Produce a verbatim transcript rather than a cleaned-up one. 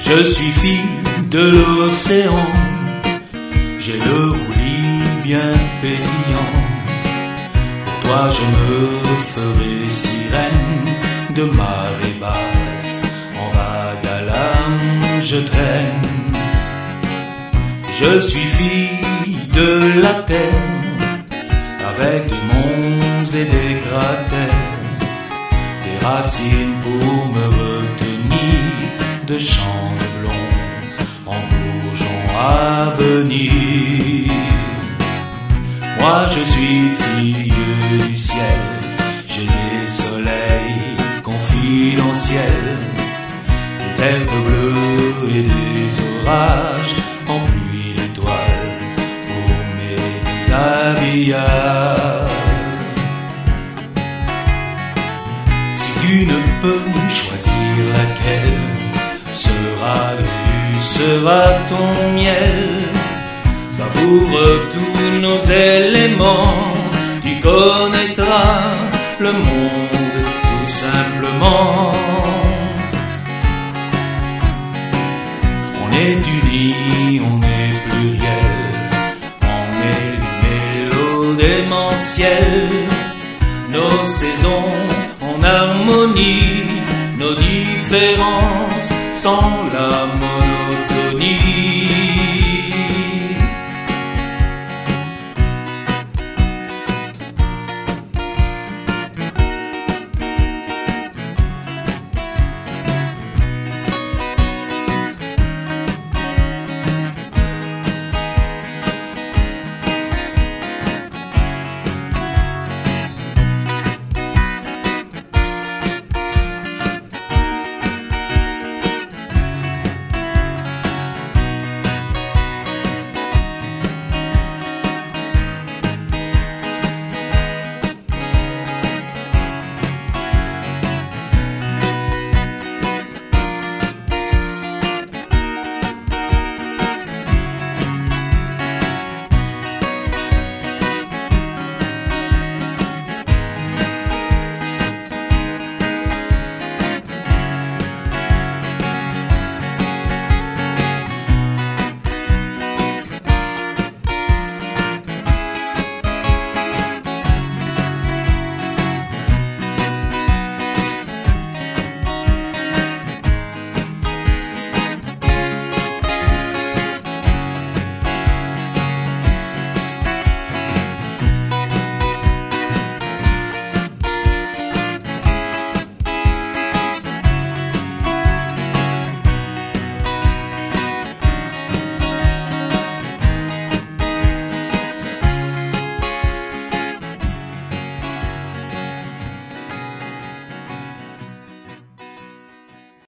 Je suis fille de l'océan, j'ai le roulis bien pétillant. Pour toi je me ferai sirène de marée basse, en vague à l'âme je traîne. Je suis fille de la terre, avec des monts et des cratères, des racines pour me retenir de champs de blond en bourgeons à venir. Moi je suis fille du ciel, j'ai des soleils confidentiels, des herbes bleues et des orages en pluie d'étoiles pour mes déshabillages. Si tu ne peux choisir laquelle sera élu, sera ton miel. Savoure tous nos éléments, tu connaîtras le monde tout simplement. On est unis, on est pluriel, on est l'humélo démentiel. Nos saisons en harmonie, nos différences sans la mort.